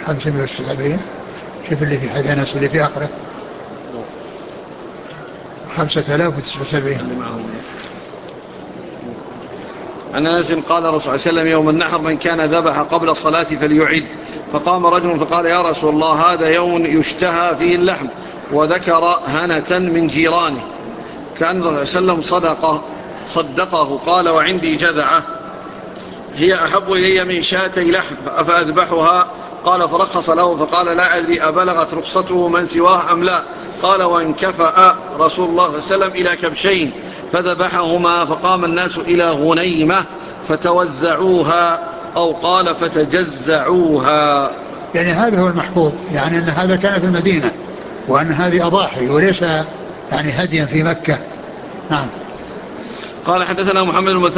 570. شوف اللي في حديث أنس اللي في آخره 5079. عن أنس قال الرسول صلى الله عليه وسلم يوم النحر من كان ذبح قبل الصلاة فليعد. فقام رجل فقال يا رسول الله هذا يوم يشتهى فيه اللحم، وذكر هنة من جيرانه. كان الرسول صلى الله عليه وسلم صدقه قال وعندي جذعة هي أحب إلي من شاتي لحم أفأذبحها؟ قال فرخص له فقال لا أدري أبلغت رخصته من سواه أم لا. قال وانكفأ رسول الله صلى الله عليه وسلم إلى كبشين فذبحهما، فقام الناس إلى غنيمة فتوزعوها، أو قال فتجزعوها. يعني هذا هو المحفوظ، يعني أن هذا كان في المدينة وأن هذه أضاحي وليس يعني هديا في مكة. نعم. قال حدثنا محمد